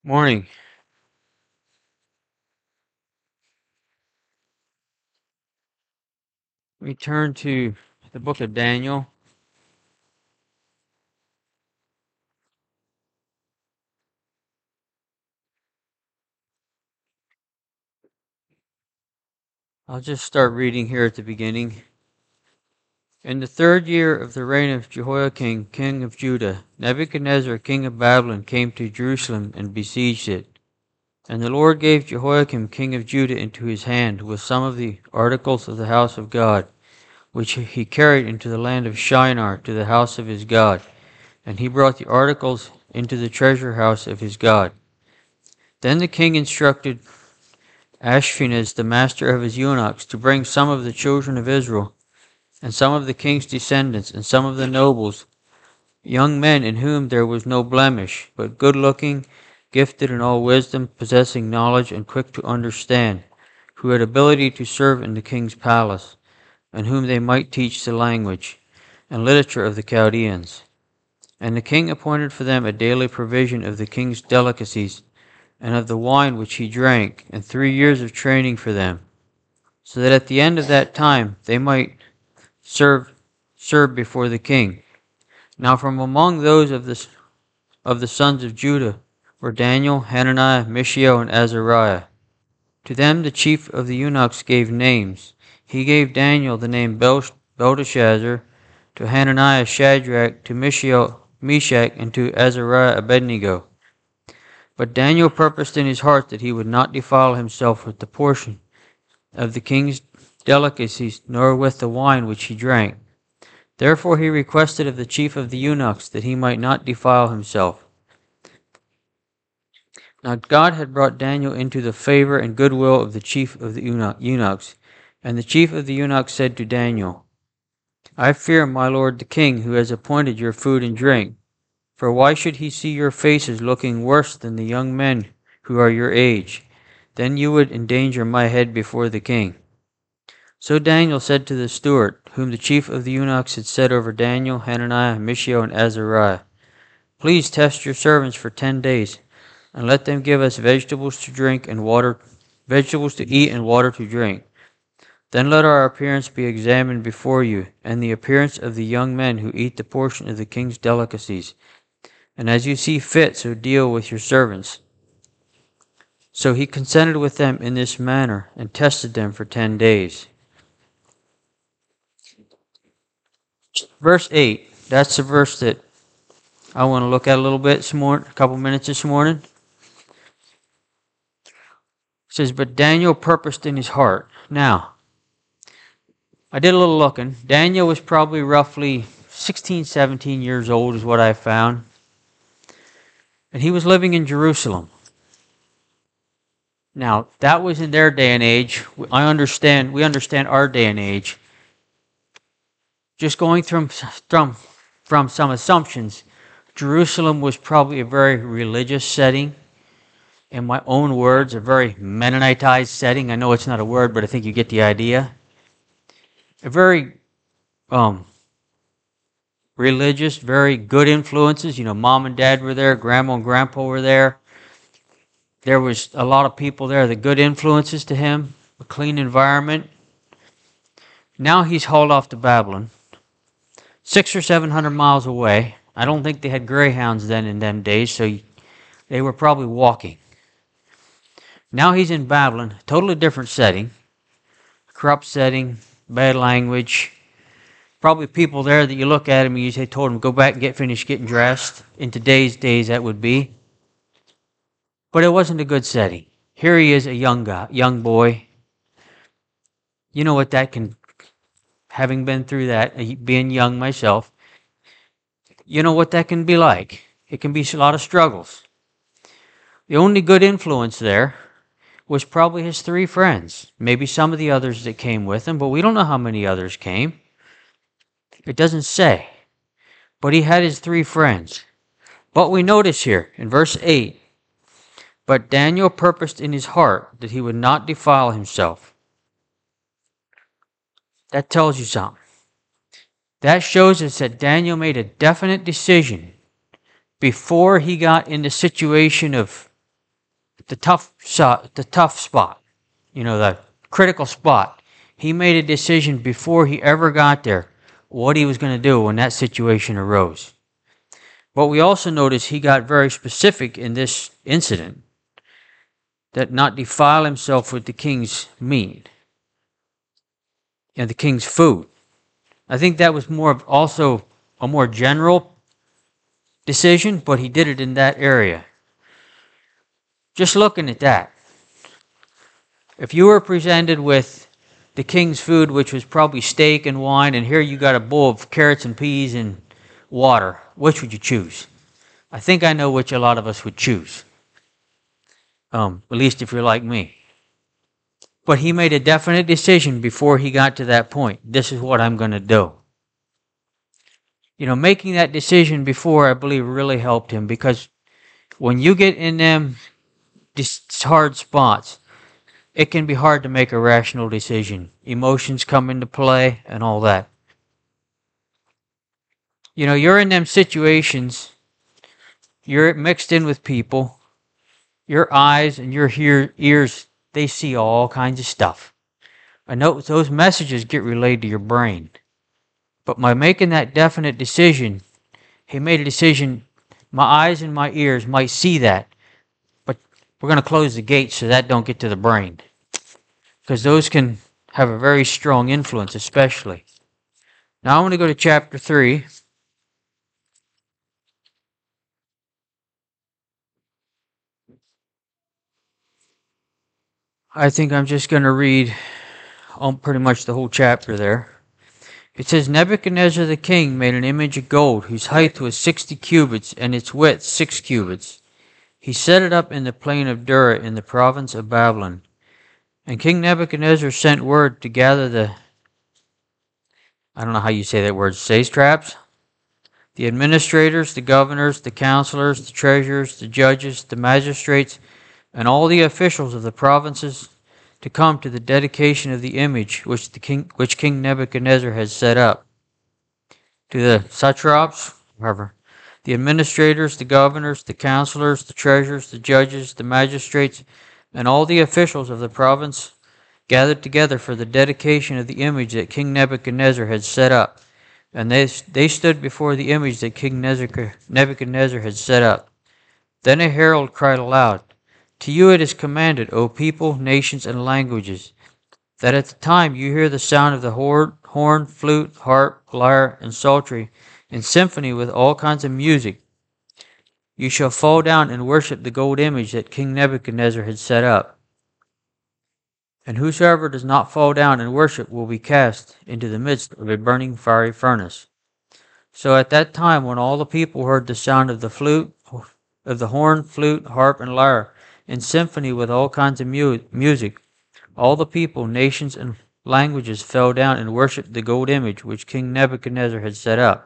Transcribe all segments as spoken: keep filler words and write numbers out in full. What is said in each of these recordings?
Morning. We turn to the book of Daniel. I'll just start reading here at the beginning. In the third year of the reign of Jehoiakim, king of Judah, Nebuchadnezzar, king of Babylon, came to Jerusalem and besieged it. And the Lord gave Jehoiakim, king of Judah, into his hand, with some of the articles of the house of God, which he carried into the land of Shinar to the house of his God. And he brought the articles into the treasure house of his God. Then the king instructed Ashpenaz, the master of his eunuchs, to bring some of the children of Israel, and some of the king's descendants, and some of the nobles, young men in whom there was no blemish, but good-looking, gifted in all wisdom, possessing knowledge, and quick to understand, who had ability to serve in the king's palace, and whom they might teach the language and literature of the Chaldeans. And the king appointed for them a daily provision of the king's delicacies, and of the wine which he drank, and three years of training for them, so that at the end of that time they might serve serve before the king. Now from among those of the, of the sons of Judah were Daniel, Hananiah, Mishael, and Azariah. To them the chief of the eunuchs gave names. He gave Daniel the name Bel- Belteshazzar, to Hananiah Shadrach, to Mishael Meshach, and to Azariah Abednego. But Daniel purposed in his heart that he would not defile himself with the portion of the king's delicacies, nor with the wine which he drank. Therefore he requested of the chief of the eunuchs that he might not defile himself. Now God had brought Daniel into the favor and goodwill of the chief of the eunuchs. And the chief of the eunuchs said to Daniel, I fear my lord the king, who has appointed your food and drink. For why should he see your faces looking worse than the young men who are your age? Then you would endanger my head before the king. So Daniel said to the steward, whom the chief of the eunuchs had set over Daniel, Hananiah, Mishael, and Azariah, Please test your servants for ten days, and let them give us vegetables to drink and water, vegetables to eat and water to drink. Then let our appearance be examined before you, and the appearance of the young men who eat the portion of the king's delicacies. And as you see fit, so deal with your servants. So he consented with them in this manner, and tested them for ten days. Verse eight, that's the verse that I want to look at a little bit this morning, a couple minutes this morning. It says, But Daniel purposed in his heart. Now, I did a little looking. Daniel was probably roughly sixteen, seventeen years old is what I found. And he was living in Jerusalem. Now, that was in their day and age. I understand, we understand our day and age. Just going from, from, from some assumptions, Jerusalem was probably a very religious setting. In my own words, a very Mennonitized setting. I know it's not a word, but I think you get the idea. A very um, religious, very good influences. You know, mom and dad were there, grandma and grandpa were there. There was a lot of people there, the good influences to him, a clean environment. Now he's hauled off to Babylon, six or seven hundred miles away. I don't think they had greyhounds then in them days, so they were probably walking. Now he's in Babylon, totally different setting, corrupt setting, bad language. Probably people there that you look at him and you say, told him, go back and get finished getting dressed. In today's days, that would be. But it wasn't a good setting. Here he is, a young guy, young boy. You know what that can, having been through that, being young myself, you know what that can be like. It can be a lot of struggles. The only good influence there was probably his three friends. Maybe some of the others that came with him, but we don't know how many others came. It doesn't say. But he had his three friends. But we notice here in verse eight, But Daniel purposed in his heart that he would not defile himself. That tells you something. That shows us that Daniel made a definite decision before he got in the situation of the tough shot, the tough spot, you know, the critical spot. He made a decision before he ever got there what he was going to do when that situation arose. But we also notice he got very specific in this incident, that not defile himself with the king's meat and the king's food. I think that was more of also a more general decision, but he did it in that area. Just looking at that, if you were presented with the king's food, which was probably steak and wine, and here you got a bowl of carrots and peas and water, which would you choose? I think I know which a lot of us would choose, um, at least if you're like me. But he made a definite decision before he got to that point. This is what I'm going to do. You know, making that decision before, I believe, really helped him, because when you get in them hard spots, it can be hard to make a rational decision. Emotions come into play and all that. You know, you're in them situations, you're mixed in with people, your eyes and your hear, ears, they see all kinds of stuff. I know those messages get relayed to your brain. But by making that definite decision, he made a decision, my eyes and my ears might see that, but we're going to close the gates so that don't get to the brain. Because those can have a very strong influence, especially. Now I want to go to chapter three. I think I'm just going to read um, pretty much the whole chapter there. It says, Nebuchadnezzar the king made an image of gold, whose height was sixty cubits, and its width six cubits. He set it up in the plain of Dura in the province of Babylon. And King Nebuchadnezzar sent word to gather the, I don't know how you say that word, satraps, the administrators, the governors, the counselors, the treasurers, the judges, the magistrates, and all the officials of the provinces to come to the dedication of the image which the king, which King Nebuchadnezzar had set up. To the satraps, however, the administrators, the governors, the counselors, the treasurers, the judges, the magistrates, and all the officials of the province gathered together for the dedication of the image that King Nebuchadnezzar had set up. And they, they stood before the image that King Nebuchadnezzar had set up. Then a herald cried aloud, To you it is commanded, O people, nations, and languages, that at the time you hear the sound of the horn, flute, harp, lyre, and psaltery, and symphony with all kinds of music, you shall fall down and worship the gold image that King Nebuchadnezzar had set up. And whosoever does not fall down and worship will be cast into the midst of a burning fiery furnace. So at that time, when all the people heard the sound of the flute, of the horn, flute, harp, and lyre, in symphony with all kinds of mu- music, all the people, nations, and languages fell down and worshipped the gold image which King Nebuchadnezzar had set up.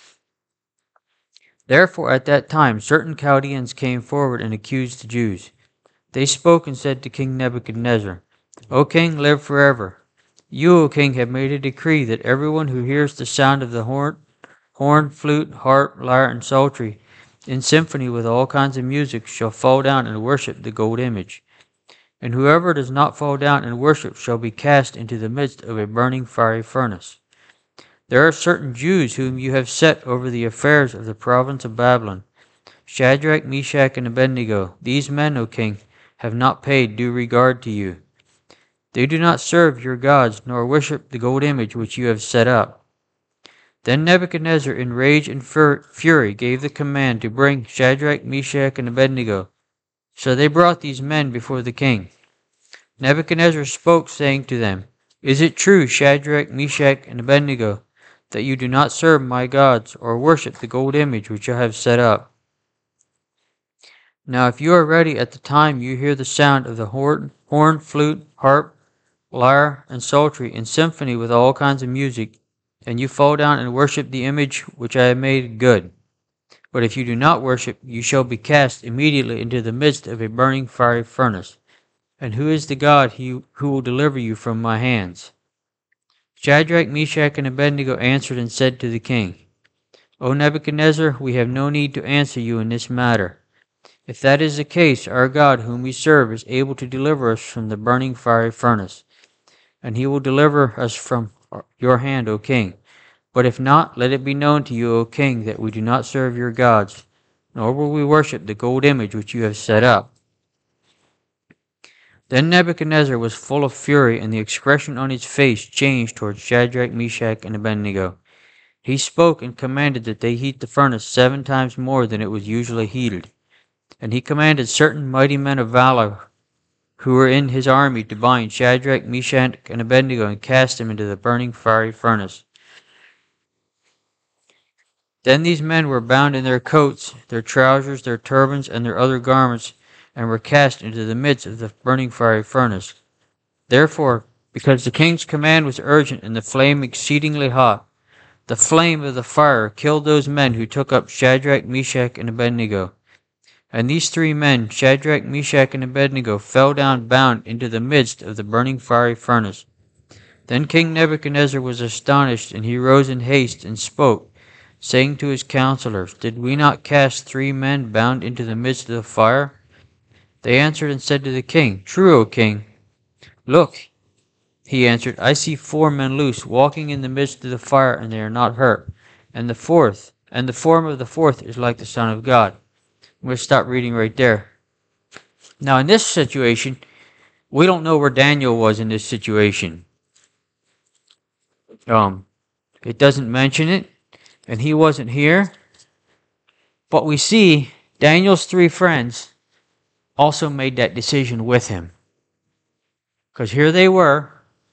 Therefore at that time certain Chaldeans came forward and accused the Jews. They spoke and said to King Nebuchadnezzar, O king, live forever. You, O king, have made a decree that everyone who hears the sound of the horn, horn, flute, harp, lyre, and psaltery, in symphony with all kinds of music, shall fall down and worship the gold image. And whoever does not fall down and worship shall be cast into the midst of a burning fiery furnace. There are certain Jews whom you have set over the affairs of the province of Babylon, Shadrach, Meshach, and Abednego. These men, O king, have not paid due regard to you. They do not serve your gods, nor worship the gold image which you have set up. Then Nebuchadnezzar, in rage and fur- fury, gave the command to bring Shadrach, Meshach, and Abednego. So they brought these men before the king. Nebuchadnezzar spoke, saying to them, Is it true, Shadrach, Meshach, and Abednego, that you do not serve my gods, or worship the gold image which I have set up? Now if you are ready at the time you hear the sound of the horn, horn flute, harp, lyre, and psaltery, in symphony with all kinds of music, and you fall down and worship the image which I have made, good. But if you do not worship, you shall be cast immediately into the midst of a burning fiery furnace. And who is the God who will deliver you from my hands? Shadrach, Meshach, and Abednego answered and said to the king, O Nebuchadnezzar, we have no need to answer you in this matter. If that is the case, our God, whom we serve, is able to deliver us from the burning fiery furnace, and he will deliver us from your hand, O king. But if not, let it be known to you, O king, that we do not serve your gods, nor will we worship the gold image which you have set up. Then Nebuchadnezzar was full of fury, and the expression on his face changed towards Shadrach, Meshach, and Abednego. He spoke and commanded that they heat the furnace seven times more than it was usually heated. And he commanded certain mighty men of valor who were in his army to bind Shadrach, Meshach, and Abednego and cast them into the burning fiery furnace. Then these men were bound in their coats, their trousers, their turbans, and their other garments, and were cast into the midst of the burning fiery furnace. Therefore, because the king's command was urgent and the flame exceedingly hot, the flame of the fire killed those men who took up Shadrach, Meshach, and Abednego. And these three men, Shadrach, Meshach, and Abednego, fell down bound into the midst of the burning fiery furnace. Then King Nebuchadnezzar was astonished, and he rose in haste and spoke, saying to his counselors, Did we not cast three men bound into the midst of the fire? They answered and said to the king, True, O king. Look, he answered, I see four men loose, walking in the midst of the fire, and they are not hurt. And the fourth, and the form of the fourth is like the Son of God. I'm going to stop reading right there. Now, in this situation, we don't know where Daniel was in this situation. Um, it doesn't mention it, and he wasn't here. But we see Daniel's three friends also made that decision with him. Because here they were,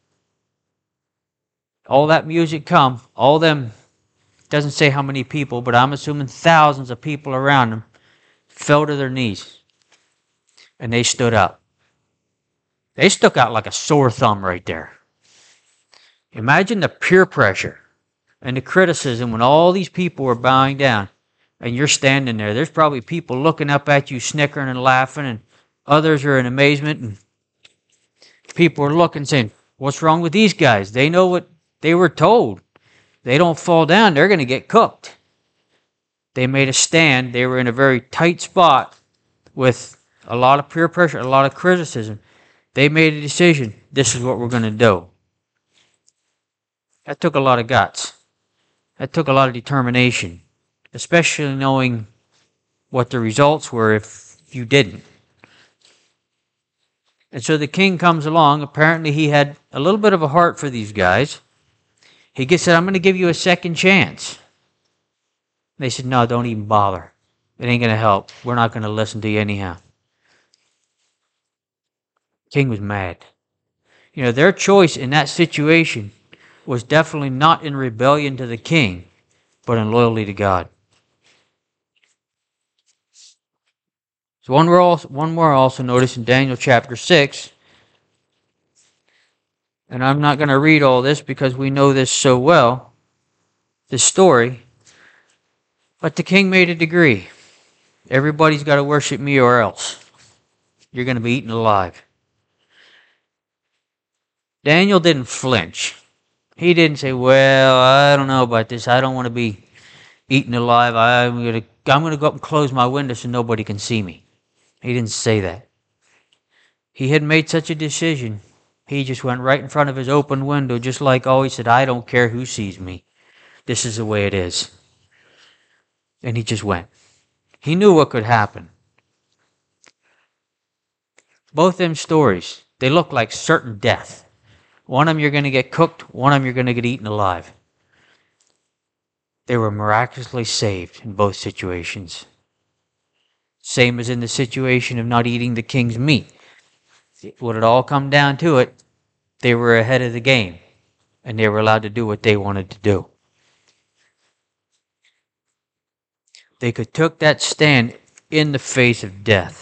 all that music come, all them, doesn't say how many people, but I'm assuming thousands of people around them, fell to their knees. And they stood up. They stuck out like a sore thumb right there. Imagine the peer pressure and the criticism when all these people were bowing down and you're standing there. There's probably people looking up at you, snickering and laughing, and others are in amazement. And people are looking, saying, what's wrong with these guys? They know what they were told. They don't fall down, they're going to get cooked. They made a stand. They were in a very tight spot with a lot of peer pressure, a lot of criticism. They made a decision. This is what we're going to do. That took a lot of guts. That took a lot of determination, especially knowing what the results were if you didn't. And so the king comes along. Apparently he had a little bit of a heart for these guys. He gets said, I'm going to give you a second chance. They said, no, don't even bother. It ain't going to help. We're not going to listen to you anyhow. King was mad. You know, their choice in that situation was definitely not in rebellion to the king, but in loyalty to God. So one more also, one more also notice in Daniel chapter six, and I'm not going to read all this because we know this so well, this story, but the king made a decree. Everybody's got to worship me or else you're going to be eaten alive. Daniel didn't flinch. He didn't say, well, I don't know about this. I don't want to be eaten alive. I'm going to I'm going to go up and close my window so nobody can see me. He didn't say that. He had made such a decision. He just went right in front of his open window, just like always said, I don't care who sees me. This is the way it is. And he just went. He knew what could happen. Both them stories, they look like certain death. One of them you're going to get cooked, one of them you're going to get eaten alive. They were miraculously saved in both situations. Same as in the situation of not eating the king's meat. When it all come down to it, they were ahead of the game, and they were allowed to do what they wanted to do. They could took that stand in the face of death.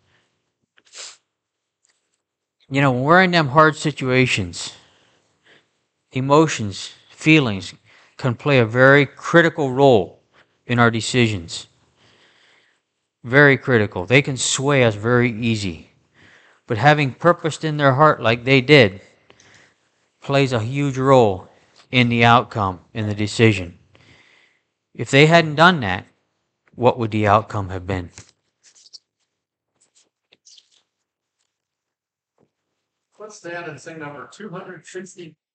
You know, when we're in them hard situations, emotions, feelings can play a very critical role in our decisions. Very critical. They can sway us very easy. But having purposed in their heart like they did plays a huge role in the outcome, in the decision. If they hadn't done that, what would the outcome have been? Let's stand and sing number two hundred sixty.